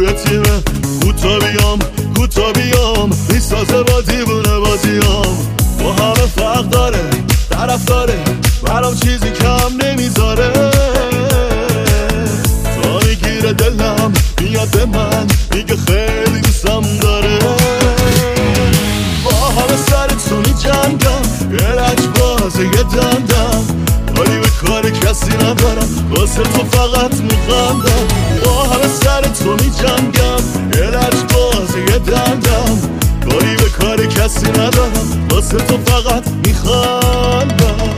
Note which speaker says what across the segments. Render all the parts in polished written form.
Speaker 1: توی تیمه. کوتا بیام میسازه با دیوونه بازیام. با همه فرق داره، طرف داره، برام چیزی کم نمیذاره. تا میگیره دلم میاد به من میگه خیلی دوستم داره. با همه سرتون میجنگم، یه لجبازه یه دندم، ولی به کار کسی ندارم، واسه تو فقط میخندم. با همه سرتون میجنگم، یه لجبازه یه دندم، ولی به کار کسی ندارم، واسه تو فقط میخندم.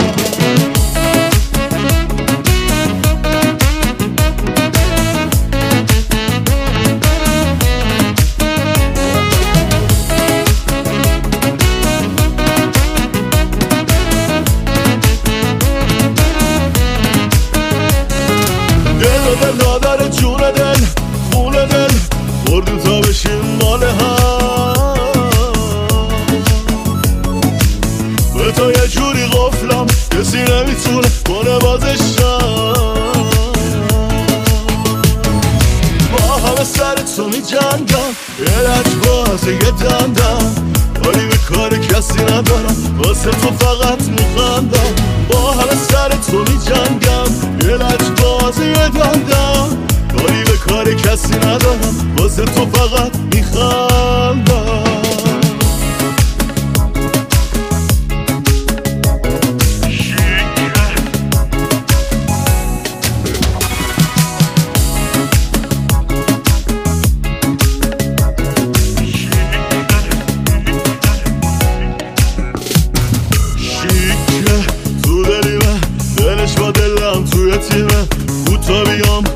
Speaker 1: دل نداره جون دل، خون دل بردیم تا بشیم مال هم. به تو یه جوری قفلم کسی نمیتونه کنه بازشم. با همه سرتو میجنگم، یه لجبازه یه دندم، ولی به کار کسی ندارم، واسه تو فقط میخندم. با همه سرتو میجنگم، یه لجبازه یه دندم، ولی به کار کسی ندارم، واسه تو فقط میخندم. تو دلی من دلش با دلم توی تیمه. کوتا بیام